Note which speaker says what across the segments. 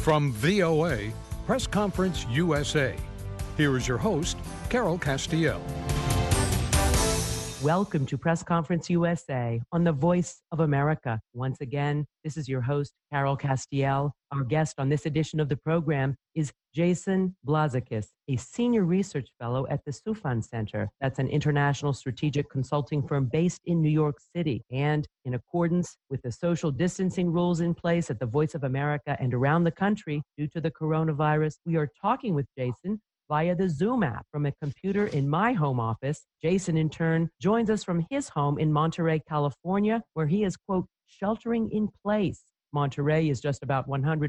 Speaker 1: From VOA, Press Conference USA, here is your host, Carol Castiel.
Speaker 2: Welcome to Press Conference USA on the Voice of America. Once again, this is your host, Carol Castiel. Our guest on this edition of the program is Jason Blazakis, a senior research fellow at the Soufan Center. That's an international strategic consulting firm based in New York City. And in accordance with the social distancing rules in place at the Voice of America and around the country due to the coronavirus, we are talking with Jason via the Zoom app from a computer in my home office. Jason, in turn, joins us from his home in Monterey, California, where he is, quote, sheltering in place. Monterey is just about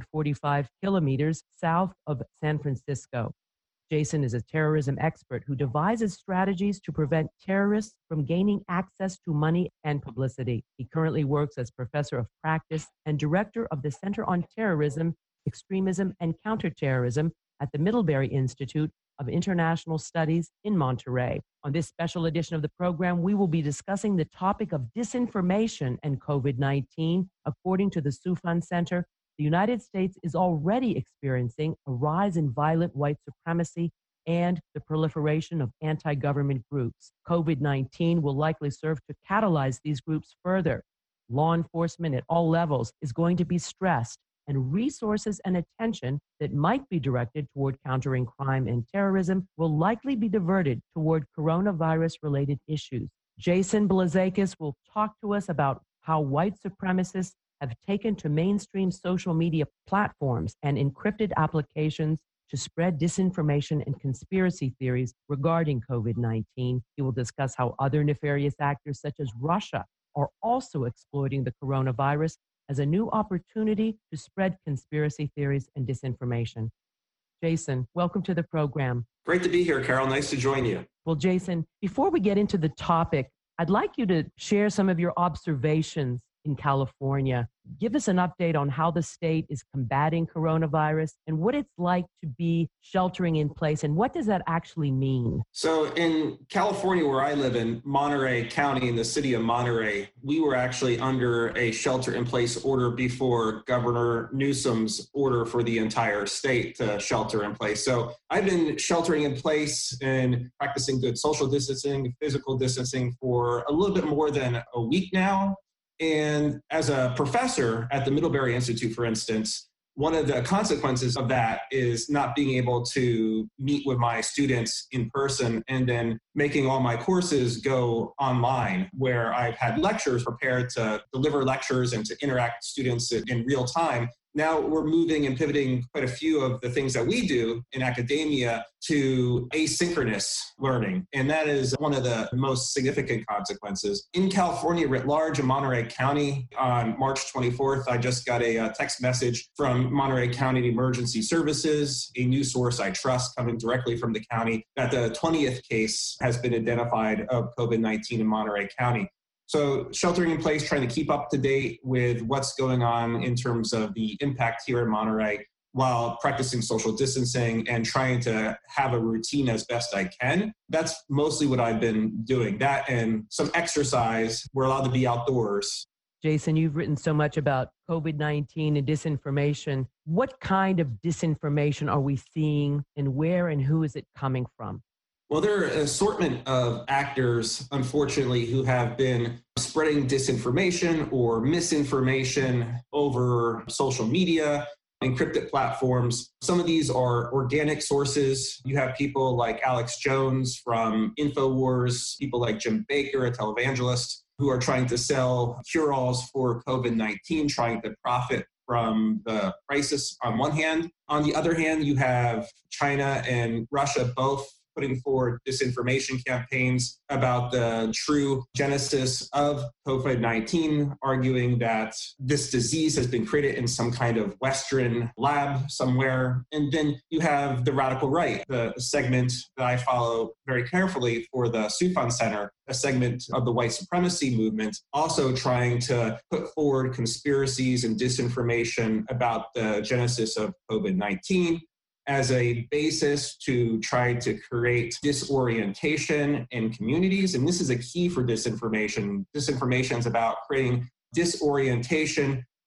Speaker 2: 145 kilometers south of San Francisco. Jason is a terrorism expert who devises strategies to prevent terrorists from gaining access to money and publicity. He currently works as professor of practice and director of the Center on Terrorism, Extremism, and Counterterrorism at the Middlebury Institute of International Studies in Monterey. On this special edition of the program, we will be discussing the topic of disinformation and COVID-19. According to the Soufan Center, the United States is already experiencing a rise in violent white supremacy and the proliferation of anti-government groups. COVID-19 will likely serve to catalyze these groups further. Law enforcement at all levels is going to be stressed, and resources and attention that might be directed toward countering crime and terrorism will likely be diverted toward coronavirus-related issues. Jason Blazakis will talk to us about how white supremacists have taken to mainstream social media platforms and encrypted applications to spread disinformation and conspiracy theories regarding COVID-19. He will discuss how other nefarious actors such as Russia are also exploiting the coronavirus as a new opportunity to spread conspiracy theories and disinformation. Jason, welcome to the program.
Speaker 3: Great to be here, Carol. Nice to join you.
Speaker 2: Well, Jason, before we get into the topic, I'd like you to share some of your observations in California. Give us an update on how the state is combating coronavirus and what it's like to be sheltering in place, and what does that actually mean?
Speaker 3: So in California, where I live in Monterey County, in the city of Monterey, we were actually under a shelter-in-place order before Governor Newsom's order for the entire state to shelter in place. So I've been sheltering in place and practicing good social distancing, physical distancing for a little bit more than a week now. And as a professor at the Middlebury Institute, for instance, one of the consequences of that is not being able to meet with my students in person and then making all my courses go online, where I've had lectures prepared to deliver lectures and to interact with students in real time. Now we're moving and pivoting quite a few of the things that we do in academia to asynchronous learning. And that is one of the most significant consequences. In California writ large, in Monterey County, on March 24th, I just got a text message from Monterey County Emergency Services, a news source I trust coming directly from the county, that the 20th case has been identified of COVID-19 in Monterey County. So sheltering in place, trying to keep up to date with what's going on in terms of the impact here in Monterey, while practicing social distancing and trying to have a routine as best I can. That's mostly what I've been doing. That and some exercise. We're allowed to be outdoors.
Speaker 2: Jason, you've written so much about COVID-19 and disinformation. What kind of disinformation are we seeing, and where and who is it coming from?
Speaker 3: Well, there are an assortment of actors, unfortunately, who have been spreading disinformation or misinformation over social media, encrypted platforms. Some of these are organic sources. You have people like Alex Jones from InfoWars, people like Jim Baker, a televangelist, who are trying to sell cure-alls for COVID-19, trying to profit from the crisis on one hand. On the other hand, you have China and Russia both putting forward disinformation campaigns about the true genesis of COVID-19, arguing that this disease has been created in some kind of Western lab somewhere. And then you have the radical right, the segment that I follow very carefully for the Soufan Center, a segment of the white supremacy movement, also trying to put forward conspiracies and disinformation about the genesis of COVID-19 as a basis to try to create disorientation in communities. And this is a key for disinformation. Disinformation is about creating disorientation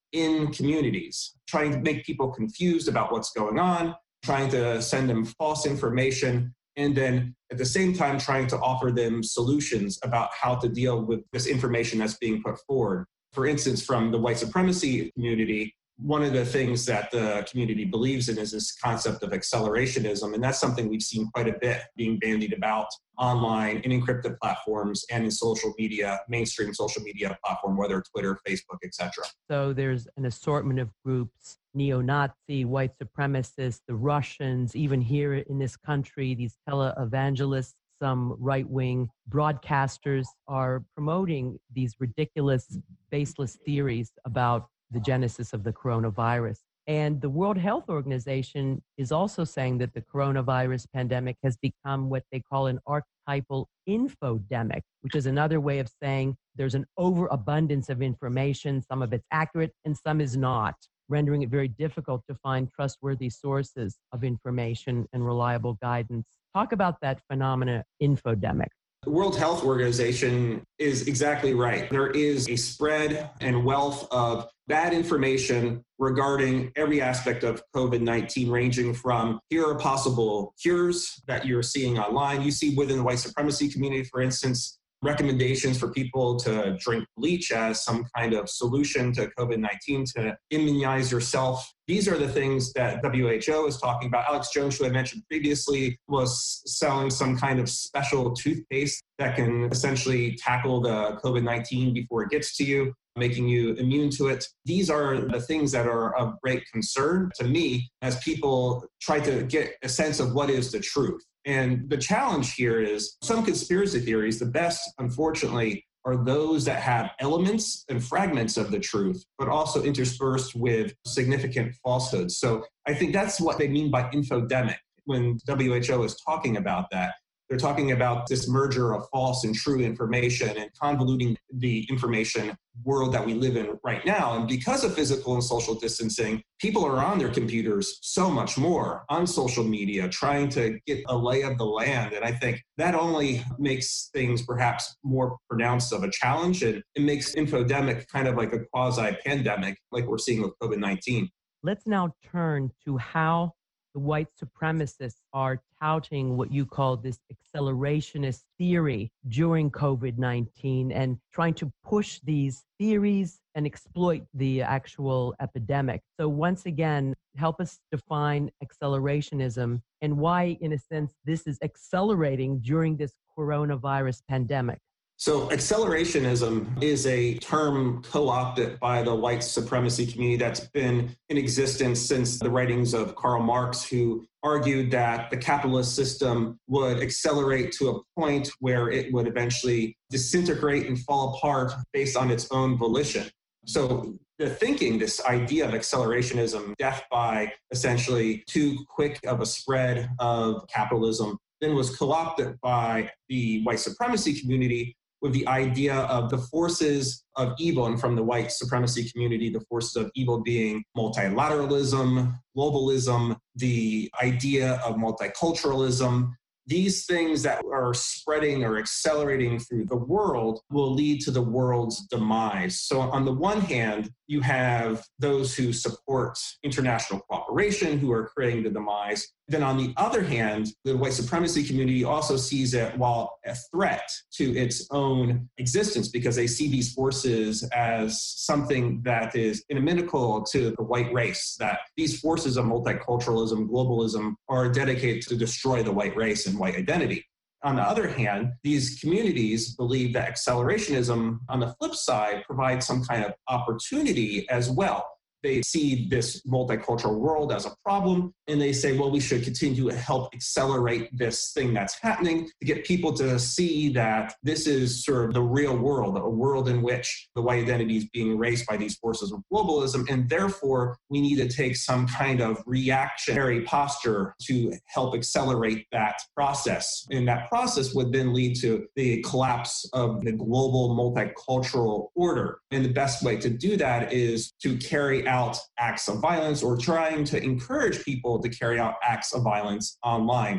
Speaker 3: in communities, trying to make people confused about what's going on, trying to send them false information, and then at the same time trying to offer them solutions about how to deal with this information that's being put forward. For instance, from the white supremacy community, one of the things that the community believes in is this concept of accelerationism. And that's something we've seen quite a bit being bandied about online in encrypted platforms and in social media, mainstream social media platform, whether Twitter, Facebook, etc.
Speaker 2: So there's an assortment of groups, neo-Nazi, white supremacists, the Russians, even here in this country, these televangelists, some right-wing broadcasters are promoting these ridiculous, baseless theories about the genesis of the coronavirus. And the World Health Organization is also saying that the coronavirus pandemic has become what they call an archetypal infodemic, which is another way of saying there's an overabundance of information. Some of it's accurate and some is not, rendering it very difficult to find trustworthy sources of information and reliable guidance. Talk about that phenomena, infodemic.
Speaker 3: The World Health Organization is exactly right. There is a spread and wealth of bad information regarding every aspect of COVID-19, ranging from here are possible cures that you're seeing online. You see within the white supremacy community, for instance, recommendations for people to drink bleach as some kind of solution to COVID-19, to immunize yourself. These are the things that WHO is talking about. Alex Jones, who I mentioned previously, was selling some kind of special toothpaste that can essentially tackle the COVID-19 before it gets to you, making you immune to it. These are the things that are of great concern to me as people try to get a sense of what is the truth. And the challenge here is some conspiracy theories, the best, unfortunately, are those that have elements and fragments of the truth, but also interspersed with significant falsehoods. So I think that's what they mean by infodemic when WHO is talking about that. They're talking about this merger of false and true information and convoluting the information world that we live in right now. And because of physical and social distancing, people are on their computers so much more on social media, trying to get a lay of the land. And I think that only makes things perhaps more pronounced of a challenge. And it makes infodemic kind of like a quasi-pandemic, like we're seeing with COVID-19.
Speaker 2: Let's now turn to how the white supremacists are touting what you call this accelerationist theory during COVID-19 and trying to push these theories and exploit the actual epidemic. So once again, help us define accelerationism and why, in a sense, this is accelerating during this coronavirus pandemic.
Speaker 3: So accelerationism is a term co-opted by the white supremacy community that's been in existence since the writings of Karl Marx, who argued that the capitalist system would accelerate to a point where it would eventually disintegrate and fall apart based on its own volition. So the thinking, this idea of accelerationism, death by essentially too quick of a spread of capitalism, then was co-opted by the white supremacy community with the idea of the forces of evil, and from the white supremacy community, the forces of evil being multilateralism, globalism, the idea of multiculturalism. These things that are spreading or accelerating through the world will lead to the world's demise. So on the one hand, you have those who support international cooperation, who are creating the demise. Then on the other hand, the white supremacy community also sees it while a threat to its own existence, because they see these forces as something that is inimical to the white race, that these forces of multiculturalism, globalism are dedicated to destroy the white race and white identity. On the other hand, these communities believe that accelerationism, on the flip side, provides some kind of opportunity as well. They see this multicultural world as a problem, and they say, well, we should continue to help accelerate this thing that's happening to get people to see that this is sort of the real world, a world in which the white identity is being erased by these forces of globalism, and therefore we need to take some kind of reactionary posture to help accelerate that process. And that process would then lead to the collapse of the global multicultural order. And the best way to do that is to carry out acts of violence, or trying to encourage people to carry out acts of violence online.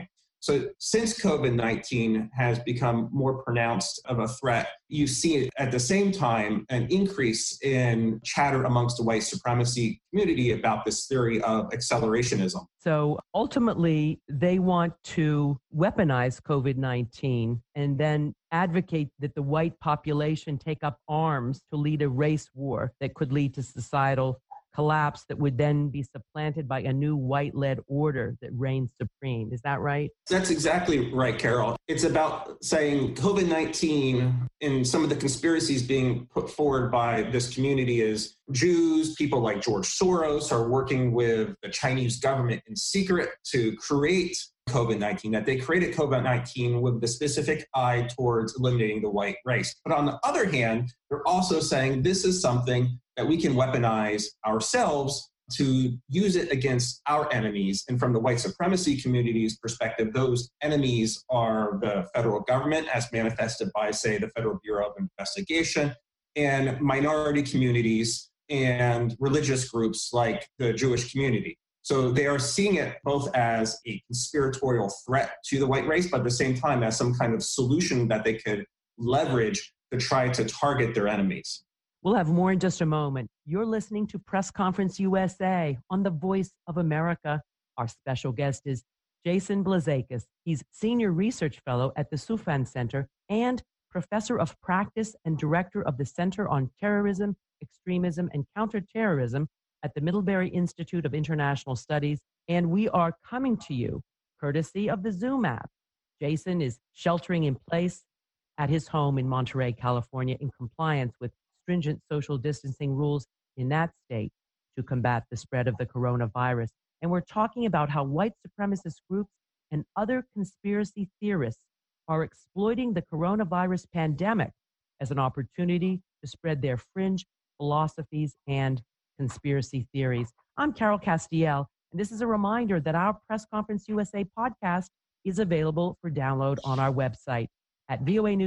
Speaker 3: So since COVID-19 has become more pronounced of a threat, you see at the same time an increase in chatter amongst the white supremacy community about this theory of accelerationism.
Speaker 2: So ultimately, they want to weaponize COVID-19 and then advocate that the white population take up arms to lead a race war that could lead to societal collapse that would then be supplanted by a new white-led order that reigns supreme. Is that right?
Speaker 3: That's exactly right, Carol. It's about saying COVID-19 and some of the conspiracies being put forward by this community is Jews, people like George Soros are working with the Chinese government in secret to create COVID-19, that they created COVID-19 with the specific eye towards eliminating the white race. But on the other hand, they're also saying this is something that we can weaponize ourselves to use it against our enemies. And from the white supremacy community's perspective, those enemies are the federal government, as manifested by, say, the Federal Bureau of Investigation, and minority communities and religious groups like the Jewish community. So they are seeing it both as a conspiratorial threat to the white race, but at the same time as some kind of solution that they could leverage to try to target their enemies.
Speaker 2: We'll have more in just a moment. You're listening to Press Conference USA on the Voice of America. Our special guest is Jason Blazakis. He's Senior Research Fellow at the Soufan Center and Professor of Practice and Director of the Center on Terrorism, Extremism, and Counterterrorism at the Middlebury Institute of International Studies. And we are coming to you courtesy of the Zoom app. Jason is sheltering in place at his home in Monterey, California, in compliance with stringent social distancing rules in that state to combat the spread of the coronavirus. And we're talking about how white supremacist groups and other conspiracy theorists are exploiting the coronavirus pandemic as an opportunity to spread their fringe philosophies and conspiracy theories. I'm Carol Castiel, and this is a reminder that our Press Conference USA podcast is available for download on our website at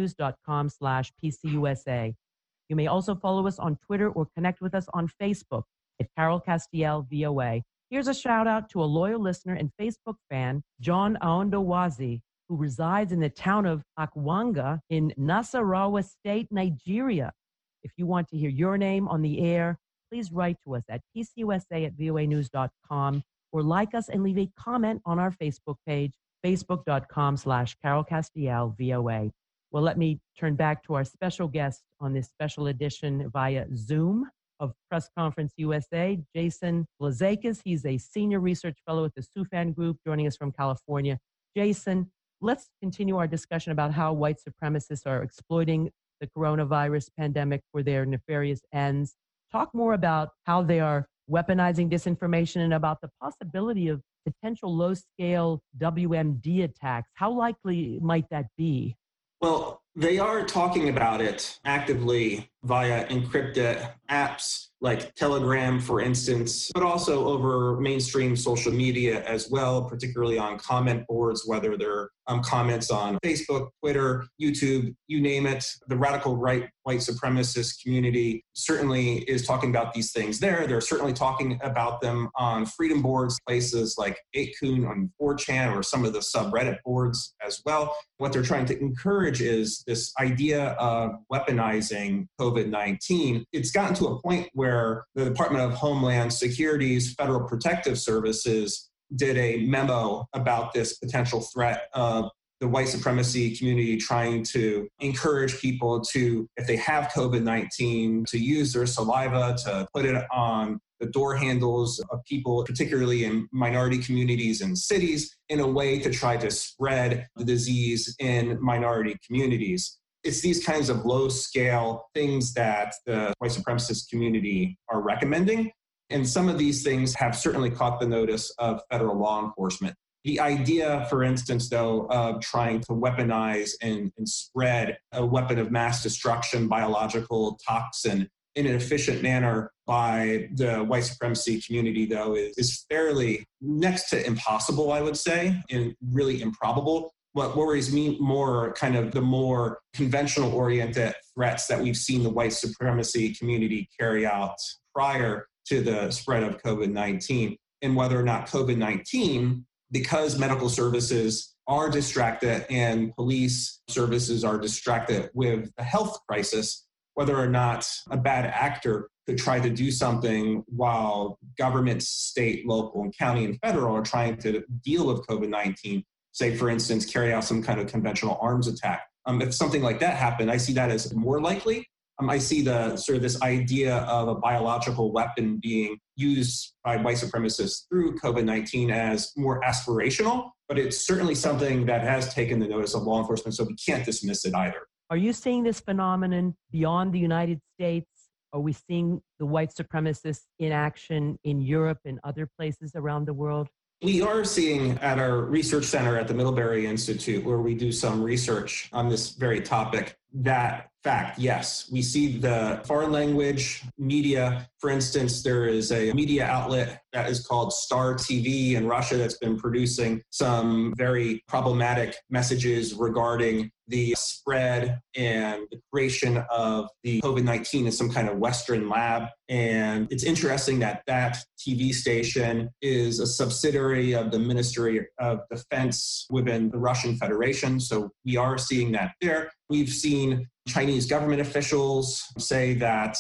Speaker 2: voanews.com/PCUSA. You may also follow us on Twitter or connect with us on Facebook at Carol Castiel VOA. Here's a shout out to a loyal listener and Facebook fan, John Aondowazi, who resides in the town of Akwanga in Nasarawa State, Nigeria. If you want to hear your name on the air, please write to us at pcusa@voanews.com or like us and leave a comment on our Facebook page, facebook.com/Carol Castiel VOA. Well, let me turn back to our special guest on this special edition via Zoom of Press Conference USA, Jason Blazakis. He's a Senior Research Fellow at the Soufan Group, joining us from California. Jason, let's continue our discussion about how white supremacists are exploiting the coronavirus pandemic for their nefarious ends. Talk more about how they are weaponizing disinformation and about the possibility of potential low-scale WMD attacks. How likely might that be?
Speaker 3: Well, they are talking about it actively via encrypted apps like Telegram, for instance, but also over mainstream social media as well, particularly on comment boards, whether they're comments on Facebook, Twitter, YouTube, you name it. The radical right white supremacist community certainly is talking about these things there. They're certainly talking about them on freedom boards, places like 8kun on 4chan or some of the subreddit boards as well. What they're trying to encourage is this idea of weaponizing COVID-19. It's gotten to a point where the Department of Homeland Security's Federal Protective Services did a memo about this potential threat of the white supremacy community trying to encourage people to, if they have COVID-19, to use their saliva to put it on the door handles of people, particularly in minority communities and cities, in a way to try to spread the disease in minority communities. It's these kinds of low-scale things that the white supremacist community are recommending. And some of these things have certainly caught the notice of federal law enforcement. The idea, for instance, though, of trying to weaponize and spread a weapon of mass destruction, biological toxin, in an efficient manner by the white supremacy community, though, is fairly next to impossible, I would say, and really improbable. What worries me more, kind of the more conventional oriented threats that we've seen the white supremacy community carry out prior to the spread of COVID-19, and whether or not COVID-19, because medical services are distracted and police services are distracted with the health crisis, whether or not a bad actor could try to do something while governments, state, local, and county and federal are trying to deal with COVID-19, say, for instance, carry out some kind of conventional arms attack. If something like that happened, I see that as more likely. I see the sort of this idea of a biological weapon being used by white supremacists through COVID-19 as more aspirational, but it's certainly something that has taken the notice of law enforcement, so we can't dismiss it either.
Speaker 2: Are you seeing this phenomenon beyond the United States? Are we seeing the white supremacists in action in Europe and other places around the world?
Speaker 3: We are seeing at our research center at the Middlebury Institute, where we do some research on this very topic, that fact, yes. We see the foreign language media. For instance, there is a media outlet that is called Star TV in Russia that's been producing some very problematic messages regarding the spread and the creation of the COVID-19 in some kind of Western lab. And it's interesting that that TV station is a subsidiary of the Ministry of Defense within the Russian Federation. So we are seeing that there. We've seen Chinese government officials say that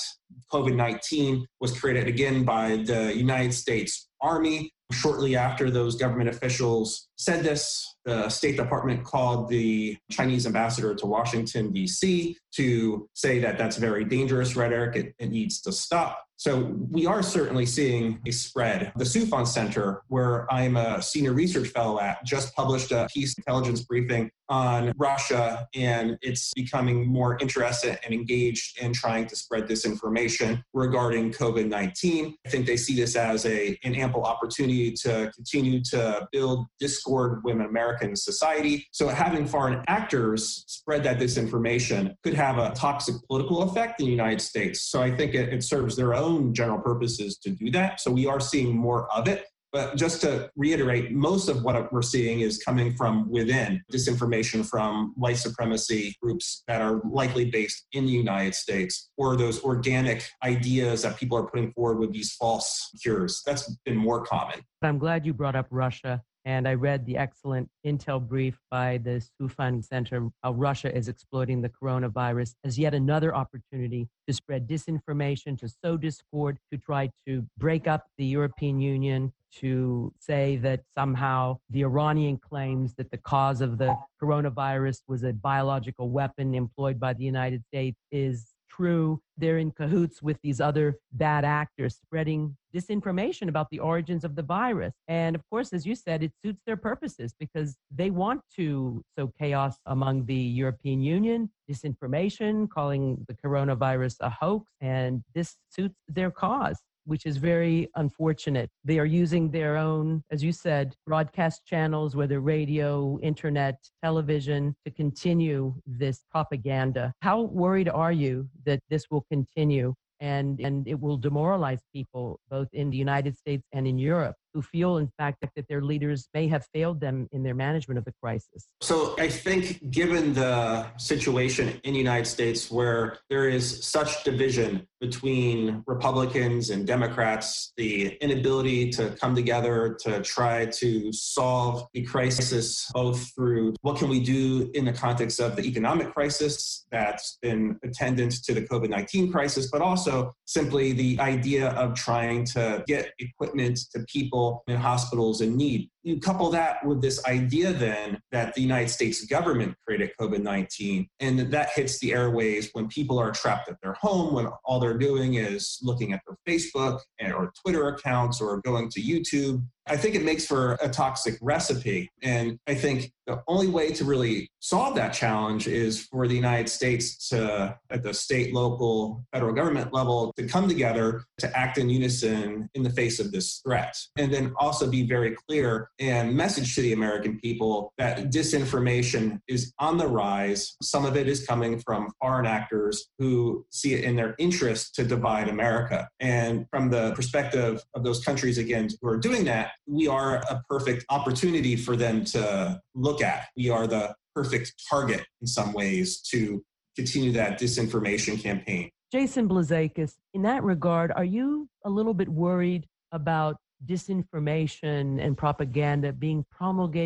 Speaker 3: COVID-19 was created again by the United States Army. Shortly after those government officials said this, the State Department called the Chinese ambassador to Washington, D.C. to say that that's very dangerous rhetoric. It needs to stop. So we are certainly seeing a spread. The Soufan Center, where I'm a senior research fellow at, just published a piece, intelligence briefing on Russia, and it's becoming more interested and engaged in trying to spread disinformation regarding COVID-19. I think they see this as an ample opportunity to continue to build discord within American society. So having foreign actors spread that disinformation could have a toxic political effect in the United States. So I think it serves their own general purposes to do that. So we are seeing more of it. But just to reiterate, most of what we're seeing is coming from within, disinformation from white supremacy groups that are likely based in the United States, or those organic ideas that people are putting forward with these false cures. That's been more common.
Speaker 2: I'm glad you brought up Russia. And I read the excellent intel brief by the Soufan Center, how Russia is exploiting the coronavirus as yet another opportunity to spread disinformation, to sow discord, to try to break up the European Union, to say that somehow the Iranian claims that the cause of the coronavirus was a biological weapon employed by the United States is true. They're in cahoots with these other bad actors spreading disinformation about the origins of the virus. And of course, as you said, it suits their purposes because they want to sow chaos among the European Union, disinformation, calling the coronavirus a hoax, and this suits their cause, which is very unfortunate. They are using their own, as you said, broadcast channels, whether radio, internet, television, to continue this propaganda. How worried are you that this will continue and it will demoralize people both in the United States and in Europe who feel, in fact, that their leaders may have failed them in their management of the crisis?
Speaker 3: So I think given the situation in the United States where there is such division between Republicans and Democrats, the inability to come together to try to solve the crisis, both through what can we do in the context of the economic crisis that's been attendant to the COVID-19 crisis, but also simply the idea of trying to get equipment to people in hospitals in need. You couple that with this idea then that the United States government created COVID-19, and that hits the airwaves when people are trapped at their home, when all they're doing is looking at their Facebook or Twitter accounts or going to YouTube. I think it makes for a toxic recipe. And I think the only way to really solve that challenge is for the United States to, at the state, local, federal government level, to come together to act in unison in the face of this threat. And then also be very clear and message to the American people that disinformation is on the rise. Some of it is coming from foreign actors who see it in their interest to divide America. And from the perspective of those countries, again, who are doing that, we are a perfect opportunity for them to look at. We are the perfect target in some ways to continue that disinformation campaign.
Speaker 2: Jason Blazakis, in that regard, are you a little bit worried about disinformation and propaganda being promulgated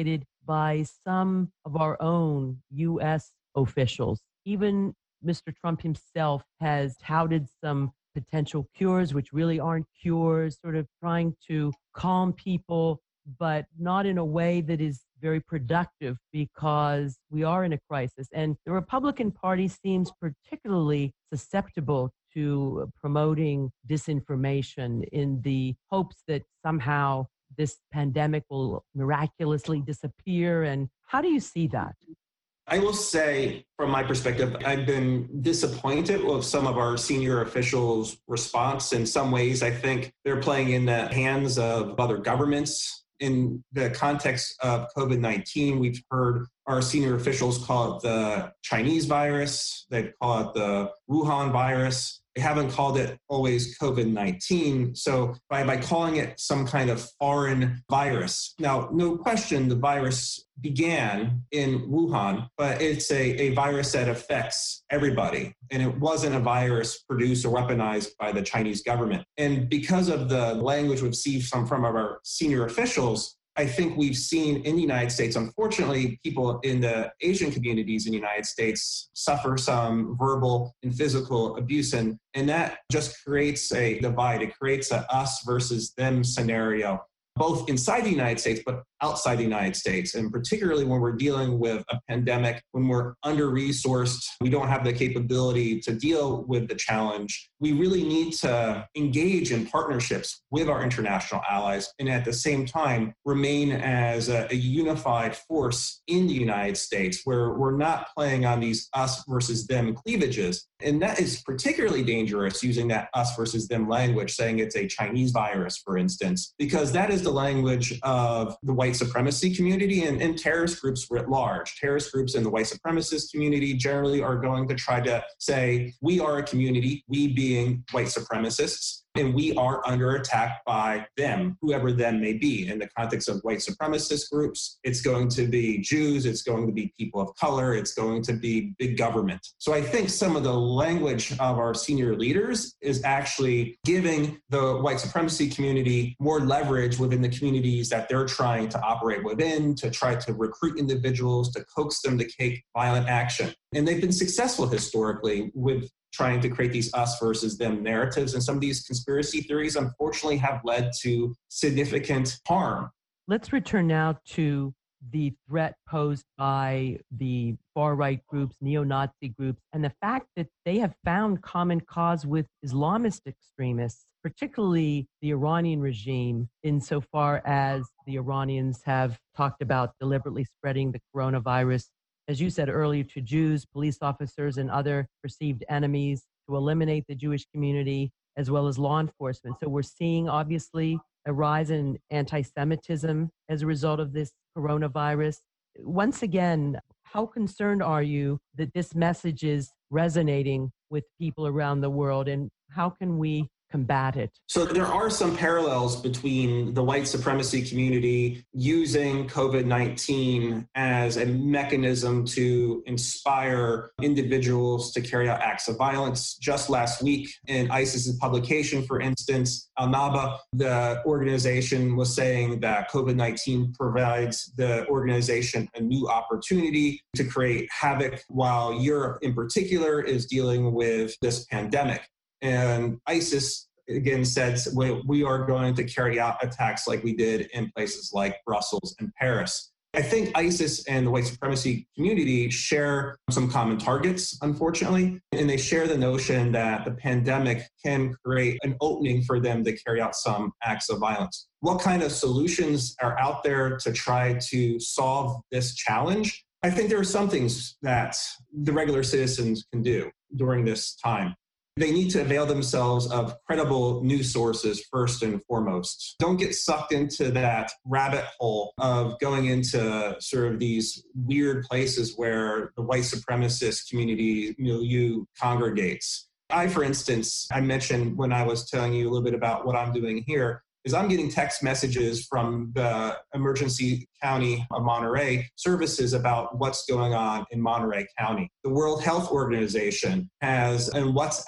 Speaker 2: by some of our own U.S. officials. Even Mr. Trump himself has touted some potential cures, which really aren't cures, sort of trying to calm people, but not in a way that is very productive because we are in a crisis. And the Republican Party seems particularly susceptible to promoting disinformation in the hopes that somehow this pandemic will miraculously disappear. And how do you see that?
Speaker 3: I will say, from my perspective, I've been disappointed with some of our senior officials' response. In some ways, I think they're playing in the hands of other governments. In the context of COVID-19, we've heard our senior officials call it the Chinese virus. They call it the Wuhan virus. They haven't called it always COVID-19. So by calling it some kind of foreign virus. Now, no question, the virus began in Wuhan, but it's a virus that affects everybody. And it wasn't a virus produced or weaponized by the Chinese government. And because of the language we've seen from our senior officials, I think we've seen in the United States, unfortunately, people in the Asian communities in the United States suffer some verbal and physical abuse. And that just creates a divide. It creates a us versus them scenario, both inside the United States, but outside the United States. And particularly when we're dealing with a pandemic, when we're under-resourced, we don't have the capability to deal with the challenge. We really need to engage in partnerships with our international allies and at the same time remain as a unified force in the United States where we're not playing on these us versus them cleavages. And that is particularly dangerous using that us versus them language, saying it's a Chinese virus, for instance, because that is the language of the white supremacy community and terrorist groups writ large. Terrorist groups in the white supremacist community generally are going to try to say, we are a community, we being white supremacists, and we are under attack by them, whoever them may be. In the context of white supremacist groups, it's going to be Jews, it's going to be people of color, it's going to be big government. So I think some of the language of our senior leaders is actually giving the white supremacy community more leverage within the communities that they're trying to operate within, to try to recruit individuals, to coax them to take violent action. And they've been successful historically with trying to create these us versus them narratives. And some of these conspiracy theories, unfortunately, have led to significant harm.
Speaker 2: Let's return now to the threat posed by the far-right groups, neo-Nazi groups, and the fact that they have found common cause with Islamist extremists, particularly the Iranian regime, insofar as the Iranians have talked about deliberately spreading the coronavirus, as you said earlier, to Jews, police officers, and other perceived enemies, to eliminate the Jewish community, as well as law enforcement. So we're seeing, obviously, a rise in anti-Semitism as a result of this coronavirus. Once again, how concerned are you that this message is resonating with people around the world, and how can we combat it?
Speaker 3: So there are some parallels between the white supremacy community using COVID-19 as a mechanism to inspire individuals to carry out acts of violence. Just last week in ISIS's publication, for instance, Al-Naba, the organization, was saying that COVID-19 provides the organization a new opportunity to create havoc while Europe in particular is dealing with this pandemic. And ISIS, again, said, we are going to carry out attacks like we did in places like Brussels and Paris. I think ISIS and the white supremacy community share some common targets, unfortunately, and they share the notion that the pandemic can create an opening for them to carry out some acts of violence. What kind of solutions are out there to try to solve this challenge? I think there are some things that the regular citizens can do during this time. They need to avail themselves of credible news sources first and foremost. Don't get sucked into that rabbit hole of going into sort of these weird places where the white supremacist community milieu congregates. For instance, I mentioned when I was telling you a little bit about what I'm doing here, is I'm getting text messages from the emergency county of Monterey services about what's going on in Monterey County. The World Health Organization has a WhatsApp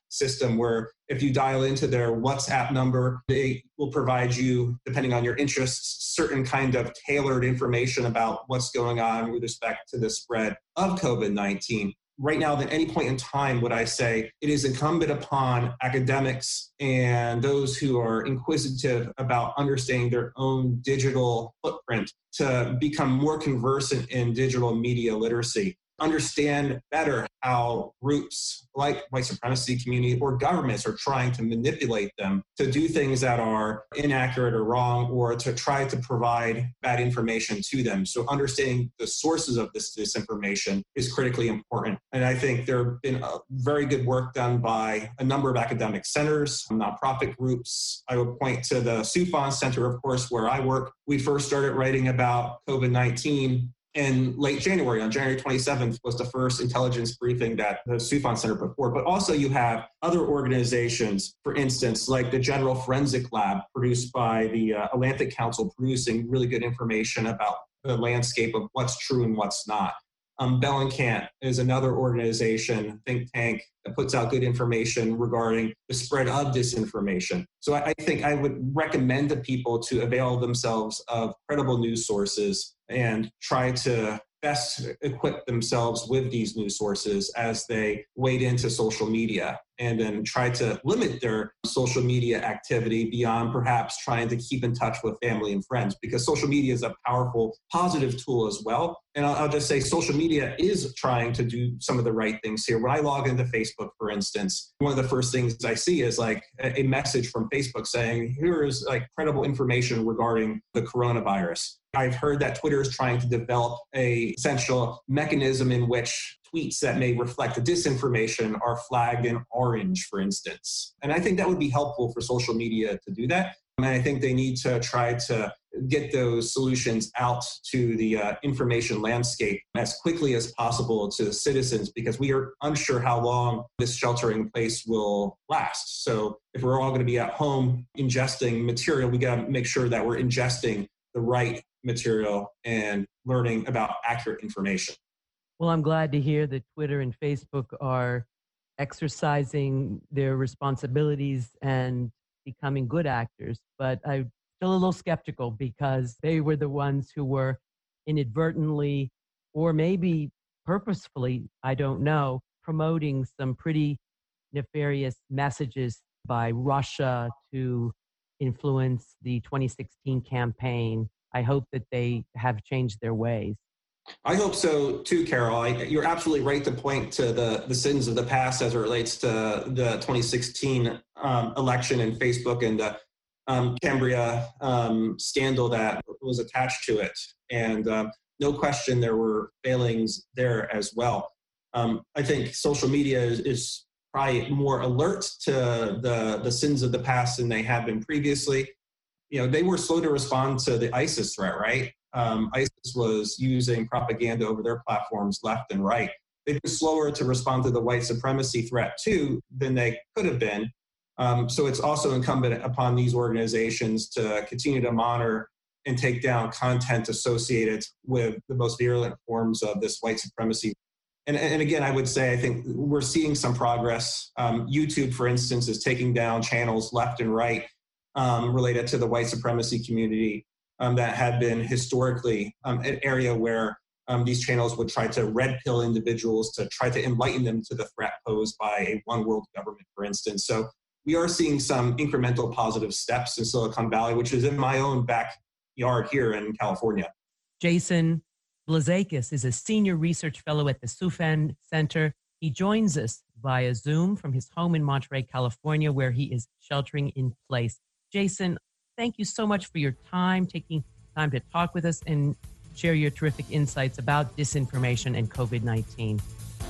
Speaker 3: system where if you dial into their WhatsApp number, they will provide you, depending on your interests, certain kind of tailored information about what's going on with respect to the spread of COVID-19. Right now, at any point in time, would I say it is incumbent upon academics and those who are inquisitive about understanding their own digital footprint to become more conversant in digital media literacy. Understand better how groups like white supremacy community or governments are trying to manipulate them to do things that are inaccurate or wrong, or to try to provide bad information to them. So understanding the sources of this disinformation is critically important. And I think there have been very good work done by a number of academic centers, nonprofit groups. I would point to the Soufan Center, of course, where I work. We first started writing about COVID-19 in late January. On January 27th was the first intelligence briefing that the Soufan Center put forward. But also you have other organizations, for instance, like the General Forensic Lab produced by the Atlantic Council, producing really good information about the landscape of what's true and what's not. Bellingcat is another organization, think tank, that puts out good information regarding the spread of disinformation. So I think I would recommend to people to avail themselves of credible news sources and try to best equip themselves with these news sources as they wade into social media, and then try to limit their social media activity beyond perhaps trying to keep in touch with family and friends, because social media is a powerful, positive tool as well. And I'll just say social media is trying to do some of the right things here. When I log into Facebook, for instance, one of the first things I see is like a message from Facebook saying, here is like credible information regarding the coronavirus. I've heard that Twitter is trying to develop a essential mechanism in which tweets that may reflect the disinformation are flagged in orange, for instance. And I think that would be helpful for social media to do that. And I think they need to try to get those solutions out to the information landscape as quickly as possible to citizens, because we are unsure how long this sheltering in place will last. So if we're all going to be at home ingesting material, we got to make sure that we're ingesting the right material and learning about accurate information.
Speaker 2: Well, I'm glad to hear that Twitter and Facebook are exercising their responsibilities and becoming good actors. But I'm still a little skeptical, because they were the ones who were inadvertently, or maybe purposefully, I don't know, promoting some pretty nefarious messages by Russia to influence the 2016 campaign. I hope that they have changed their ways.
Speaker 3: I hope so too, Carol. You're absolutely right to point to the sins of the past as it relates to the 2016 election and Facebook and the Cambria scandal that was attached to it. And no question there were failings there as well. I think social media is probably more alert to the sins of the past than they have been previously. You know, they were slow to respond to the ISIS threat, right? ISIS was using propaganda over their platforms left and right. They've been slower to respond to the white supremacy threat too than they could have been. So it's also incumbent upon these organizations to continue to monitor and take down content associated with the most virulent forms of this white supremacy. And again, I would say I think we're seeing some progress. YouTube, for instance, is taking down channels left and right related to the white supremacy community that had been historically an area where these channels would try to red pill individuals to try to enlighten them to the threat posed by a one world government, for instance. So we are seeing some incremental positive steps in Silicon Valley, which is in my own backyard here in California.
Speaker 2: Jason Blazakis is a senior research fellow at the Soufan Center. He joins us via Zoom from his home in Monterey, California, where he is sheltering in place. Jason, thank you so much for your time, taking time to talk with us and share your terrific insights about disinformation and COVID-19.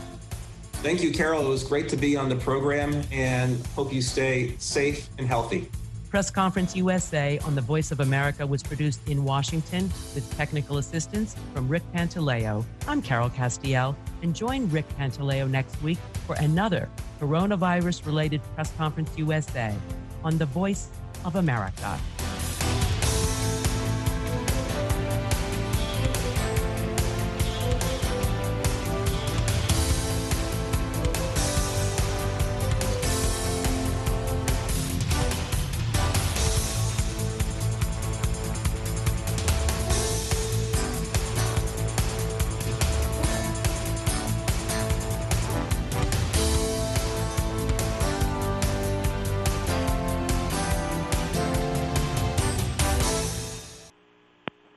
Speaker 3: Thank you, Carol. It was great to be on the program, and hope you stay safe and healthy.
Speaker 2: Press Conference USA on the Voice of America was produced in Washington with technical assistance from Rick Pantaleo. I'm Carol Castiel, and join Rick Pantaleo next week for another coronavirus-related Press Conference USA on the Voice of America.